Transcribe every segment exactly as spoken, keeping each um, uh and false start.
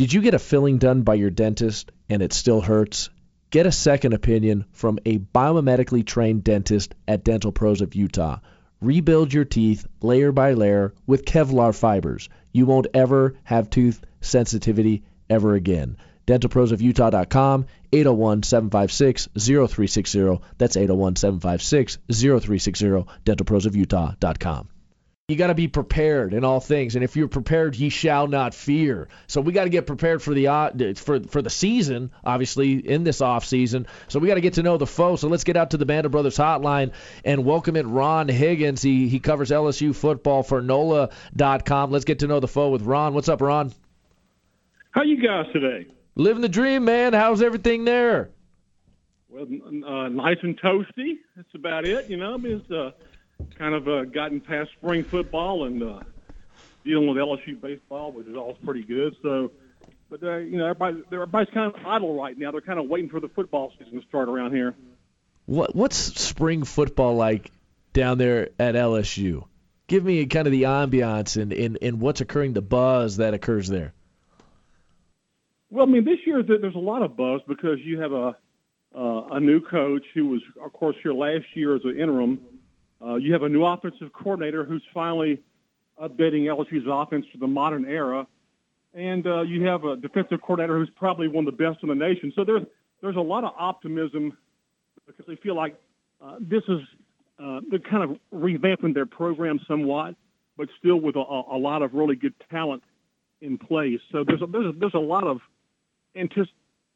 Did you get a filling done by your dentist and it still hurts? Get a second opinion from a biomedically trained dentist at Dental Pros of Utah. Rebuild your teeth layer by layer with Kevlar fibers. You won't ever have tooth sensitivity ever again. dental pros of utah dot com, eight oh one, seven five six, oh three six oh. That's eight oh one, seven five six, oh three six oh, dental pros of utah dot com. You got to be prepared in all things, and if you're prepared, ye shall not fear. So we got to get prepared for the uh, for for the season, obviously in this off season. So we got to get to know the foe. So let's get out to the Band of Brothers hotline and welcome in Ron Higgins. He he covers L S U football for N O L A dot com. Let's get to know the foe with Ron. What's up, Ron? How you guys today? Living the dream, man. How's everything there? Well, uh, nice and toasty. That's about it. You know, it's uh, kind of uh, gotten past spring football and uh, dealing with L S U baseball, which is all pretty good. So, but uh, you know, everybody, everybody's kind of idle right now. They're kind of waiting for the football season to start around here. What what's spring football like down there at L S U? Give me kind of the ambiance and, and, and what's occurring, the buzz that occurs there. Well, I mean, this year there's a lot of buzz because you have a uh, a new coach who was, of course, here last year as an interim. Uh, you have a new offensive coordinator who's finally updating L S U's offense to the modern era, and uh, you have a defensive coordinator who's probably one of the best in the nation. So there's there's a lot of optimism because they feel like uh, this is uh, they're kind of revamping their program somewhat, but still with a, a lot of really good talent in place. So there's a, there's a, there's a lot of anticipation.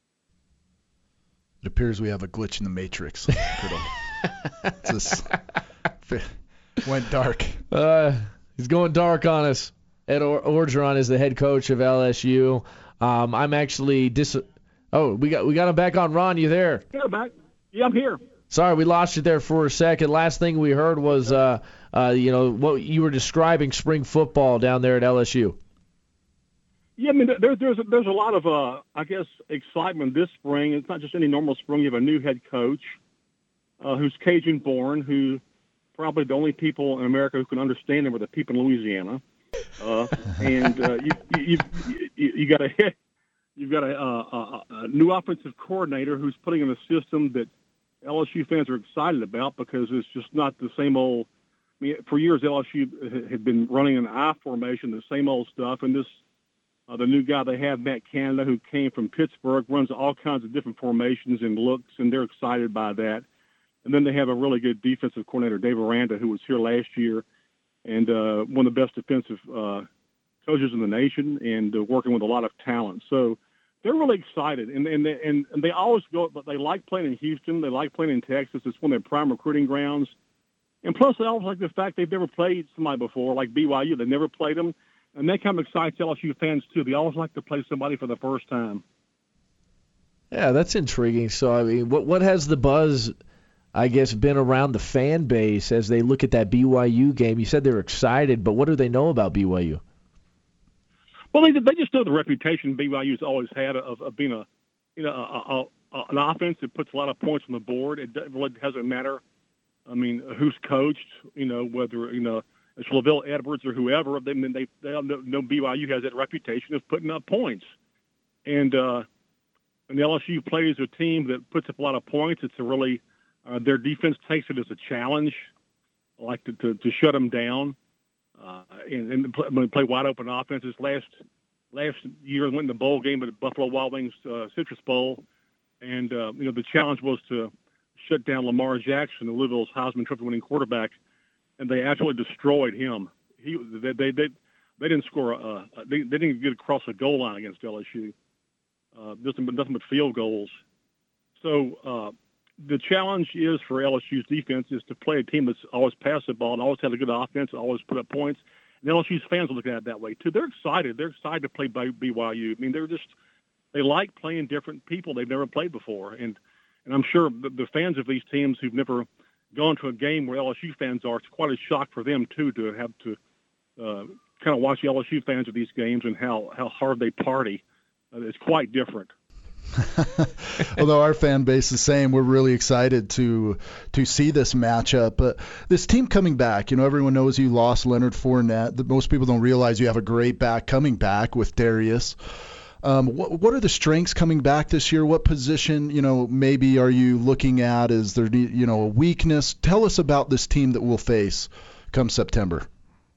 It appears we have a glitch in the matrix. Just went dark. Uh, he's going dark on us. Ed or- Orgeron is the head coach of L S U. Um, I'm actually dis. Oh, we got we got him back on. Ron, you there? Yeah, back. Yeah, I'm here. Sorry, we lost you there for a second. Last thing we heard was, uh, uh, you know, what you were describing spring football down there at L S U. Yeah, I mean, there, there's a, there's a lot of, uh, I guess, excitement this spring. It's not just any normal spring. You have a new head coach uh, who's Cajun-born, who probably the only people in America who can understand him are the people in Louisiana. Uh, and uh, you, you, you, you got a you've got a, a, a new offensive coordinator who's putting in a system that L S U fans are excited about because it's just not the same old. I mean, for years L S U had been running an I formation, the same old stuff, and this. Uh, the new guy they have, Matt Canada, who came from Pittsburgh, runs all kinds of different formations and looks, and they're excited by that. And then they have a really good defensive coordinator, Dave Aranda, who was here last year, and uh, one of the best defensive uh, coaches in the nation, and uh, working with a lot of talent. So they're really excited, and and they, and, and they always go. But they like playing in Houston. They like playing in Texas. It's one of their prime recruiting grounds. And plus, they always like the fact they've never played somebody before, like B Y U. They never played them. And that kind of excites L S U fans, too. They always like to play somebody for the first time. Yeah, that's intriguing. So, I mean, what what has the buzz, I guess, been around the fan base as they look at that B Y U game? You said they're excited, but what do they know about B Y U? Well, they they just know the reputation B Y U's always had of, of being a, you know, a, a, a, an offense that puts a lot of points on the board. It really doesn't matter, I mean, who's coached, you know, whether, you know, it's LaVelle Edwards or whoever. They they they all know, know B Y U has that reputation of putting up points, and uh, and the L S U plays a team that puts up a lot of points. It's a really uh, their defense takes it as a challenge, like to to, to shut them down, uh, and, and play, play wide open offenses. Last last year, went in the bowl game at the Buffalo Wild Wings uh, Citrus Bowl, and uh, you know the challenge was to shut down Lamar Jackson, the Louisville's Heisman Trophy-winning quarterback. And they actually destroyed him. He they they they, they didn't score. A, they they didn't get across the goal line against L S U. Uh, nothing but nothing but field goals. So uh, the challenge is for L S U's defense is to play a team that's always passed the ball and always had a good offense, always put up points. And L S U's fans are looking at it that way too. They're excited. They're excited to play B Y U. I mean, they're just they like playing different people they've never played before. And and I'm sure the, the fans of these teams who've never gone to a game where L S U fans are, it's quite a shock for them, too, to have to uh, kind of watch the L S U fans of these games and how, how hard they party. Uh, it's quite different. Although our fan base is the same, we're really excited to to see this matchup. But this team coming back, you know, everyone knows you lost Leonard Fournette. Most people don't realize you have a great back coming back with Darius. Um, what, what are the strengths coming back this year? What position, you know, maybe are you looking at? Is there, you know, a weakness? Tell us about this team that we'll face come September.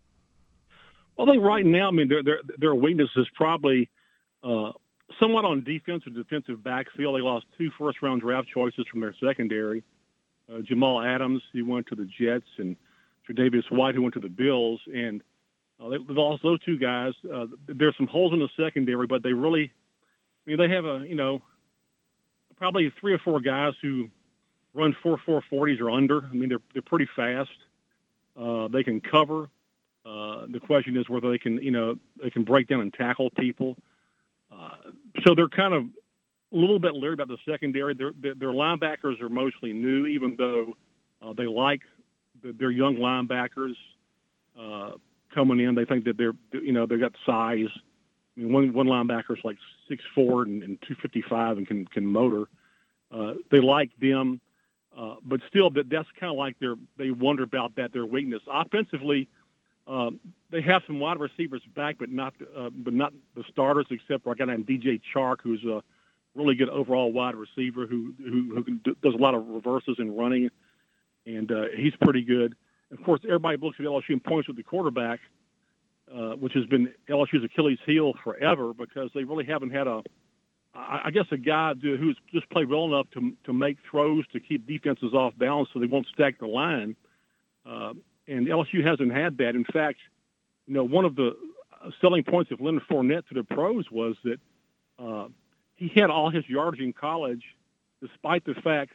Well, I think right now, I mean, their their, their weakness is probably uh, somewhat on defense or defensive backfield. They lost two first-round draft choices from their secondary. Uh, Jamal Adams, who went to the Jets, and Tre'Davious White, who went to the Bills. And uh, they, they've lost those two guys. Uh, there's some holes in the secondary, but they really, I mean, they have a, you know, probably three or four guys who run four four forties or under. I mean, they're they're pretty fast. Uh, they can cover. Uh, the question is whether they can, you know, they can break down and tackle people. Uh, so they're kind of a little bit leery about the secondary. Their, their, their linebackers are mostly new, even though uh, they like the, their young linebackers uh, coming in. They think that they're, you know, they've got size. I mean, one one linebacker is like six foot four and, and two fifty-five and can can motor. Uh, they like them, uh, but still, that that's kind of like their they wonder about that their weakness offensively. Um, they have some wide receivers back, but not uh, but not the starters, except for a guy named D J Chark, who's a really good overall wide receiver who who, who can do, does a lot of reverses and running, and uh, he's pretty good. Of course, everybody looks at L S U and points with the quarterback, uh, which has been L S U's Achilles heel forever because they really haven't had a, I, I guess, a guy who's just played well enough to to make throws to keep defenses off balance so they won't stack the line. Uh, And L S U hasn't had that. In fact, you know, one of the selling points of Leonard Fournette to the pros was that uh, he had all his yardage in college, despite the fact,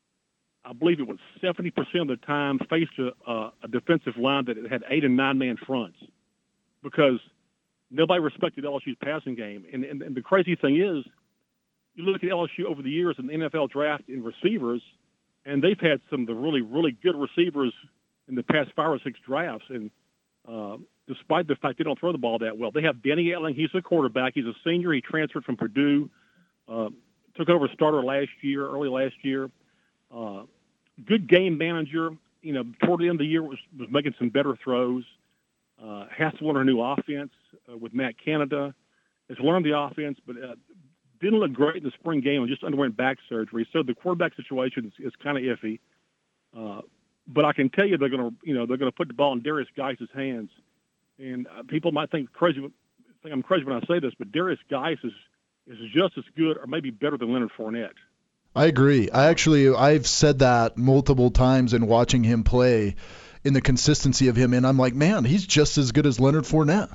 I believe it was seventy percent of the time, faced a, uh, a defensive line that had eight and nine man fronts because nobody respected L S U's passing game. And, and, and the crazy thing is, you look at L S U over the years in the N F L draft in receivers, and they've had some of the really, really good receivers in the past five or six drafts, and uh, despite the fact they don't throw the ball that well, they have Danny Etling. He's a quarterback. He's a senior. He transferred from Purdue, uh, took over starter last year, early last year. Uh, good game manager. You know, toward the end of the year was was making some better throws. Uh, has to learn a new offense uh, with Matt Canada. Has learned the offense, but uh, didn't look great in the spring game and just underwent back surgery. So the quarterback situation is, is kind of iffy. Uh, But I can tell you they're going to, you know, they're going to put the ball in Darius Geis's hands, and uh, people might think crazy, think I'm crazy when I say this, but Darius Geis is is just as good or maybe better than Leonard Fournette. I agree. I actually I've said that multiple times in watching him play, in the consistency of him, and I'm like, man, he's just as good as Leonard Fournette.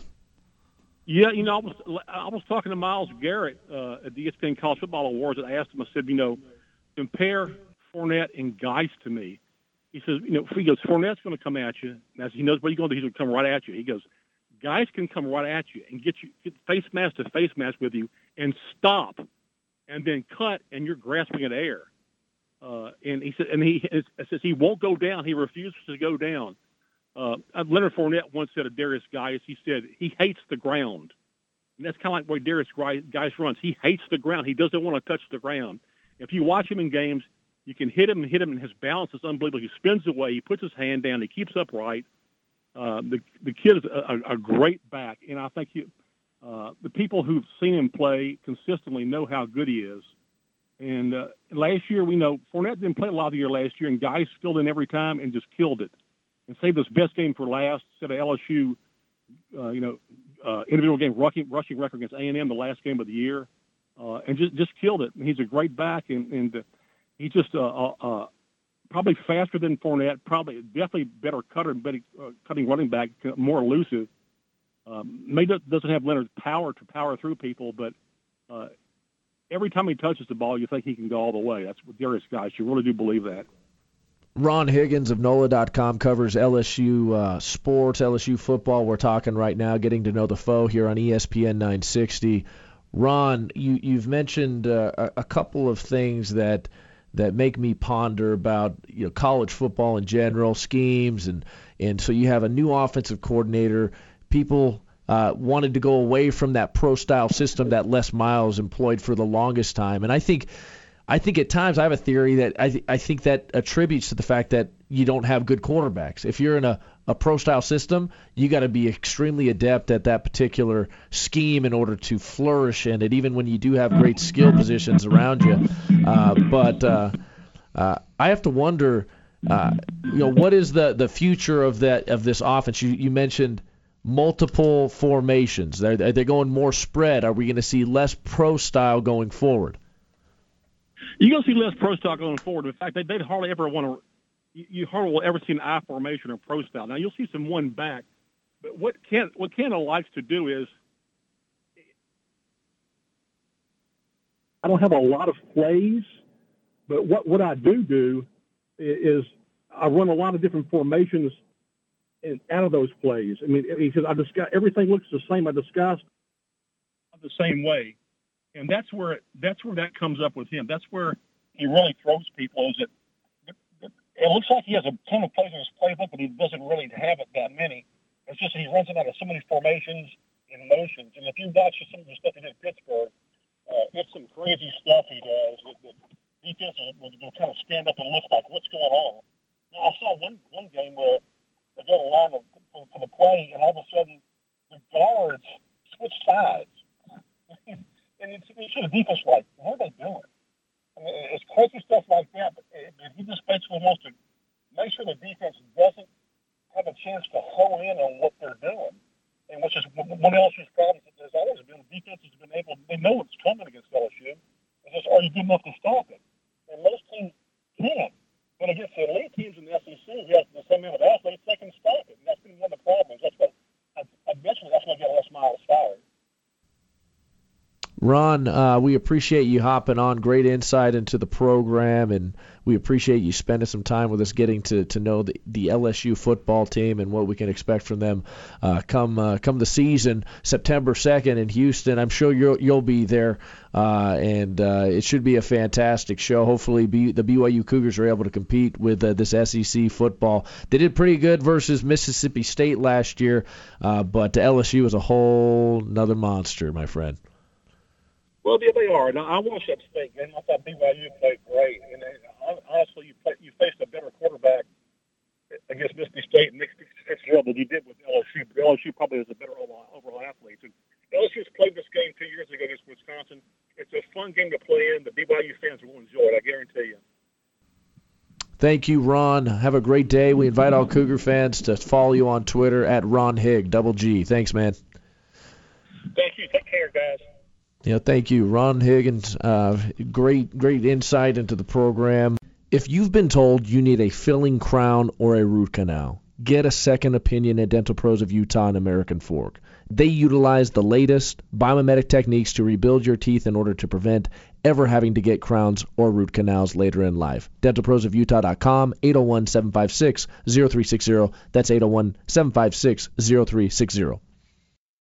Yeah, you know, I was I was talking to Myles Garrett uh, at the E S P N College Football Awards, and I asked him, I said, you know, compare Fournette and Geis to me. He says, you know, he goes, Fournette's going to come at you. As he knows what he's going to do, he's going to come right at you. He goes, Geis can come right at you and get you get face mask to face mask with you and stop, and then cut, and you're grasping at air. Uh, and he said, and he it says he won't go down. He refuses to go down. Uh, Leonard Fournette once said of Darius Geis, he said he hates the ground, and that's kind of like the way Darius Geis runs. He hates the ground. He doesn't want to touch the ground. If you watch him in games, you can hit him and hit him, and his balance is unbelievable. He spins away. He puts his hand down. He keeps upright. Uh, the the kid is a, a great back, and I think he, uh, the people who've seen him play consistently know how good he is. And uh, last year, we know Fournette didn't play a lot of the year last year, and Geis filled in every time and just killed it and saved his best game for last. Set a L S U, uh, you know, uh, individual game rushing, rushing record against A and M, the last game of the year, uh, and just just killed it. And he's a great back, and and. Uh, He's just uh, uh, uh, probably faster than Fournette, probably definitely better cutter, better uh, cutting running back, more elusive. Um, maybe doesn't have Leonard's power to power through people, but uh, every time he touches the ball, you think he can go all the way. That's what Darius Geis. You really do believe that. Ron Higgins of N O L A dot com covers L S U uh, sports, L S U football. We're talking right now, getting to know the foe here on E S P N nine sixty. Ron, you, you've mentioned uh, a, a couple of things that – that make me ponder about, you know, college football in general, schemes, and and so you have a new offensive coordinator. People uh, wanted to go away from that pro-style system that Les Miles employed for the longest time, and I think I think at times I have a theory that I, th- I think that attributes to the fact that you don't have good quarterbacks. If you're in a, a pro-style system, you got to be extremely adept at that particular scheme in order to flourish in it, even when you do have great skill positions around you. Uh, but uh, uh, I have to wonder, uh, you know, what is the, the future of that of this offense? You, you mentioned multiple formations. Are they going more spread? Are we going to see less pro-style going forward? You're going to see less pro style going forward. In fact, they, they'd hardly ever want to. You, you hardly will ever see an I formation or pro style. Now you'll see some one back, but what Ken what Ken likes to do is, I don't have a lot of plays, but what what I do do is I run a lot of different formations in, out of those plays. I mean, he says I discuss everything looks the same. I discussed the same way. And that's where that's where that comes up with him. That's where he really throws people. Is that it looks like he has a ton of plays in his playbook, but he doesn't really have it that many. It's just that he runs them out of so many formations and motions. And if you watch some of the stuff he did in Pittsburgh, uh, it's some crazy stuff he does. That, that defenses will, will kind of stand up and look like, what's going on? Now, I saw one one game where they go to the line for, for the play, and all of a sudden the guards switch sides. And it's, it's the defense like, what are they doing? I mean, it's crazy stuff like that, but he just basically wants to make sure the defense doesn't have a chance to hone in on what they're doing. And which is one of L S U's problems that there's always been. The defense has been able, they know what's coming against L S U. It's just, are you good enough to stop it? And most teams can. But against the elite teams in the S E C, who have the same amount of athletes, they can stop it. And that's been one of the problems. That's what, eventually, that's going to get Les Miles fired. Ron, uh, we appreciate you hopping on. Great insight into the program, and we appreciate you spending some time with us getting to, to know the, the L S U football team and what we can expect from them uh, come uh, come the season, September second in Houston. I'm sure you'll, you'll be there, uh, and uh, it should be a fantastic show. Hopefully B, the B Y U Cougars are able to compete with uh, this S E C football. They did pretty good versus Mississippi State last year, uh, but L S U is a whole nother monster, my friend. Well, yeah, they are. Now, I watched that state game. I thought B Y U played great. And honestly, you, play, you faced a better quarterback against Mississippi State and Nick Fitzgerald than you did with L S U. But L S U probably has a better overall athlete. And L S U's played this game two years ago against Wisconsin. It's a fun game to play in. The B Y U fans will enjoy it, I guarantee you. Thank you, Ron. Have a great day. We invite all Cougar fans to follow you on Twitter at Ron Higg, double G. Thanks, man. Thank you. Take care, guys. Yeah, thank you, Ron Higgins. Uh, great, great insight into the program. If you've been told you need a filling crown or a root canal, get a second opinion at Dental Pros of Utah and American Fork. They utilize the latest biomimetic techniques to rebuild your teeth in order to prevent ever having to get crowns or root canals later in life. dental pros of utah dot com, eight oh one, seven five six, oh three six oh. That's eight oh one, seven five six, oh three six oh.